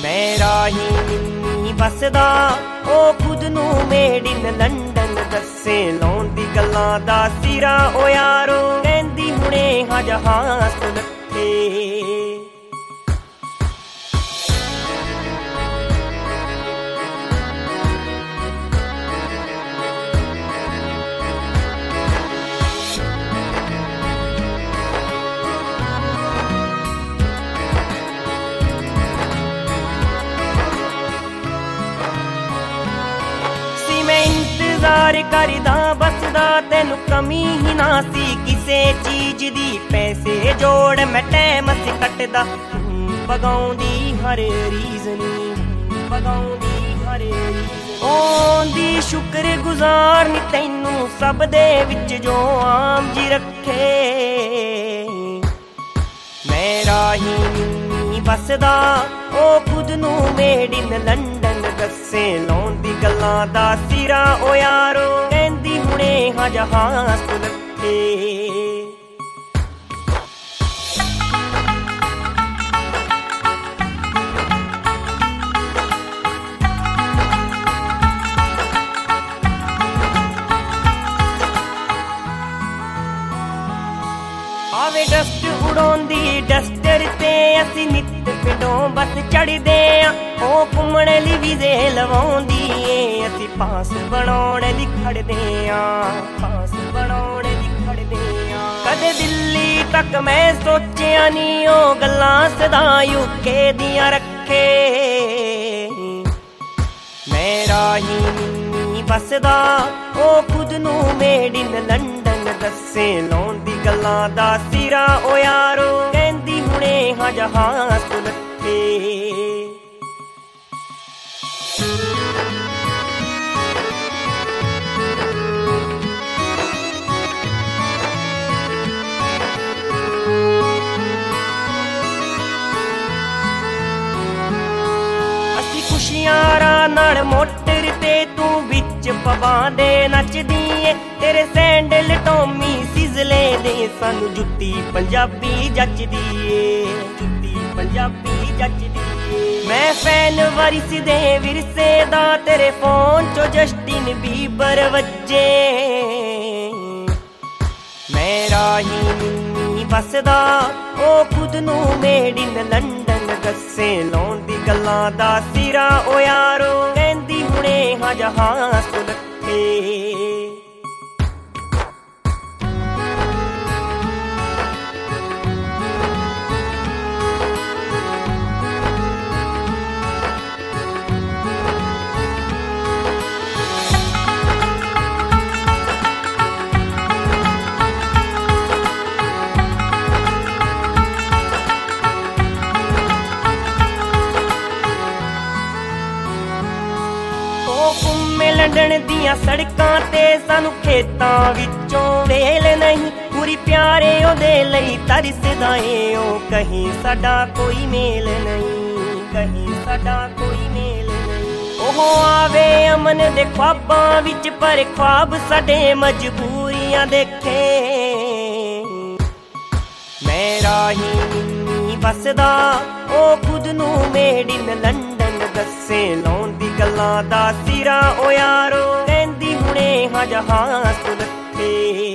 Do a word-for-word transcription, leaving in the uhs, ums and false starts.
ਮੈਂ ਰਾਹੀ ਨਹੀਂ ਵਸਦਾ ਉਹ ਖੁਦ ਨੂੰ ਮੇਡ ਇਨ ਲੰਡਨ ਦੱਸੇ ਲਾਉਣ ਦੀ ਗੱਲਾਂ ਦਾ ਸਿਰਾ ਓ ਯਾਰੋ ਕਹਿੰਦੀ ਹੁਣੇ ਹਾਂ ਜਹਾਜ਼ ਤੋਂ ਲੱਥੇ ਇੰਤਜ਼ਾਰ ਕਰਦਾ ਬਸਦਾ ਤੈਨੂੰ ਕਮੀ ਹੀ ਨਾ ਸੀ ਕਿਸੇ ਚੀਜ਼ ਦੀ ਪੈਸੇ ਜੋੜ ਮੈਂ ਟਾਈਮ ਸੀ ਕੱਟਦਾ ਪਗਾਉਂਦੀ ਹਰ ਰੀਜ਼ਨੀ ਪਗਾਉਂਦੀ ਹਰ ਓਂਦੀ ਸ਼ੁਕਰ ਗੁਜ਼ਾਰ ਨੀ ਤੈਨੂੰ ਸਭ ਦੇ ਵਿੱਚ ਜੋ ਆਮ ਜੀ ਰੱਖੇ ਮੈਂ ਰਾਹੀ ਨਹੀਂ ਵਸਦਾ ਉਹ ਖੁਦ ਨੂੰ ਮੇਡ ਇਨ ਲੰਡਨ ਦੱਸੇ ਲਾਉਣ ਦੀ ਗੱਲਾਂ ਦਾ ਸਿਰਾ ਓ ਯਾਰੋ ਕਹਿੰਦੀ ਹੁਣੇ ਹਾਂ ਜਹਾਜ਼ ਤੋਂ ਲੱਥੇ ਆਵੇ ਡਸਟ ਉਡਾਉਂਦੀ ਡਸਟਰ ਤੇ ਅਸੀਂ ਨਿੱਤ ਪਿੰਡੋਂ ਬੱਸ ਚੜ੍ਹਦੇ ਆਂ ਉਹ ਘੁੰਮਣ ਲਈ ਵੀਜ਼ੇ ਲਵਾਉਂਦੀ ਏ ਅਸੀਂ ਪਾਸ ਬਣਾਉਣ ਲਈ ਖੜਦੇ ਆਂ ਪਾਸ ਬਣਾਉਣ ਲਈ ਖੜਦੇ ਆਂ ਕਦੇ ਦਿੱਲੀ ਤੱਕ ਮੈਂ ਸੋਚਿਆ ਨੀ ਉਹ ਗੱਲਾਂ ਸਦਾ ਯੂਕੇ ਦੀਆਂ ਰੱਖੇ ਮੈਂ ਰਾਹੀ ਨਹੀਂ ਵਸਦਾ ਉਹ ਖੁਦ ਨੂੰ ਮੇਡ ਇਨ ਲੰਡਨ ਦੱਸੇ ਲਾਉਣ ਦੀ ਗੱਲਾਂ ਦਾ ਸਿਰਾ ਓ ਯਾਰੋ ਕਹਿੰਦੀ ਹੁਣੇ ਹਾਂ ਜਹਾਜ਼ ਤੋਂ ਲੱਥੇ ਅਸੀਂ ਖੁਸ਼ੀਆਂ ਨਾਲ ਮੋਟਰ ਤੇ ਤੂੰ ਵਿੱਚ ਪਵਾਂ ਦੇ ਨੱਚਦੀ ਏ ਤੇਰੇ ਸੈਂਡਲ ਟੋਮੀ ਸਿਜ਼ਲੇ ਦੇ ਸਾਨੂੰ ਜੁੱਤੀ ਪੰਜਾਬੀ ਜੱਚਦੀ ਏ ਜੁੱਤੀ ਪੰਜਾਬੀ ਜੱਚਦੀ ਏ ਮੈਂ ਫੈਨ ਵਾਰਿਸ ਦੇ ਵਿਰਸੇ ਦਾ ਤੇਰੇ ਫੋਨ ਚੋਂ ਜਸਟਿਨ ਬੀਬਰ ਵੱਜੇ ਮੈਂ ਰਾਹੀ ਨਹੀਂ ਵਸਦਾ ਉਹ ਖੁਦ ਨੂੰ ਮੇਡ ਇਨ ਲੰਡਨ ਦੱਸੇ ਲਾਉਣ ਦੀ ਗੱਲਾਂ ਦਾ ਸਿਰਾ ਓ ਯਾਰੋ ਕਹਿੰਦੀ ਹੁਣੇ ਹਾਂ ਜਹਾਜ਼ ਤੋਂ ਲੱਥੇ ਲੰਡਨ ਦੀਆਂ ਸੜਕਾਂ ਤੇ ਸਾਨੂੰ ਖੇਤਾਂ ਵਿੱਚੋਂ ਵੇਲ ਨਹੀਂ ਪੂਰੀ ਪਿਆਰੇ ਉਹਦੇ ਲਈ ਤਰਸਦਾ ਏ ਉਹ ਕਹੀਂ ਸਾਡਾ ਕੋਈ ਮੇਲ ਨਹੀਂ ਕਹੀਂ ਸਾਡਾ ਕੋਈ ਮੇਲ ਨਹੀਂ ਉਹ ਆਵੇ ਅਮਨ ਦੇ ख्वाबां ਵਿੱਚ ਪਰ ख्वाब ਸਾਡੇ ਮਜਬੂਰੀਆਂ ਦੇਖੇ ਮੈਂ ਰਾਹੀ ਨਹੀਂ ਵਸਦਾ ਉਹ ਖੁਦ ਨੂੰ ਮੇਡ ਇਨ ਲੰਡਨ ਦੱਸੇ ਲਾਉਣ ਦੀ ਗੱਲਾਂ ਦਾ ਸਿਰਾ ਓ ਯਾਰੋ ਕਹਿੰਦੀ ਹੁਣੇ ਹਾਂ ਜਹਾਜ਼ ਤੋਂ ਲੱਥੇ